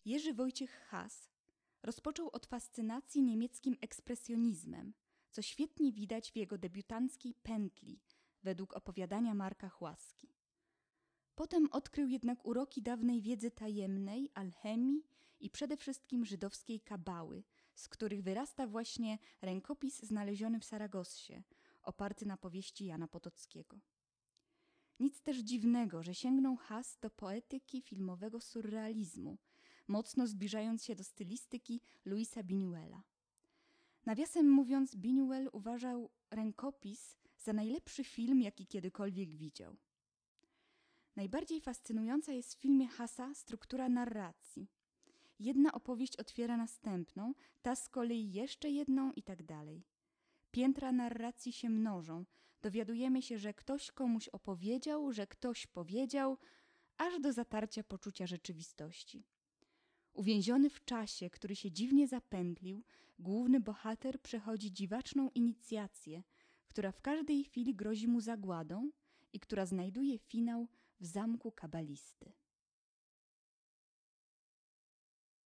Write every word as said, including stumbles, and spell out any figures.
Jerzy Wojciech Hass rozpoczął od fascynacji niemieckim ekspresjonizmem, co świetnie widać w jego debiutanckiej Pętli, według opowiadania Marka Chłaski. Potem odkrył jednak uroki dawnej wiedzy tajemnej, alchemii i przede wszystkim żydowskiej kabały, z których wyrasta właśnie rękopis znaleziony w Saragossie, oparty na powieści Jana Potockiego. Nic też dziwnego, że sięgnął Hass do poetyki filmowego surrealizmu, mocno zbliżając się do stylistyki Louisa Buñuela. Nawiasem mówiąc, Buñuel uważał rękopis za najlepszy film, jaki kiedykolwiek widział. Najbardziej fascynująca jest w filmie Hassa struktura narracji. Jedna opowieść otwiera następną, ta z kolei jeszcze jedną i tak dalej. Piętra narracji się mnożą, dowiadujemy się, że ktoś komuś opowiedział, że ktoś powiedział, aż do zatarcia poczucia rzeczywistości. Uwięziony w czasie, który się dziwnie zapętlił, główny bohater przechodzi dziwaczną inicjację, która w każdej chwili grozi mu zagładą i która znajduje finał w zamku kabalisty.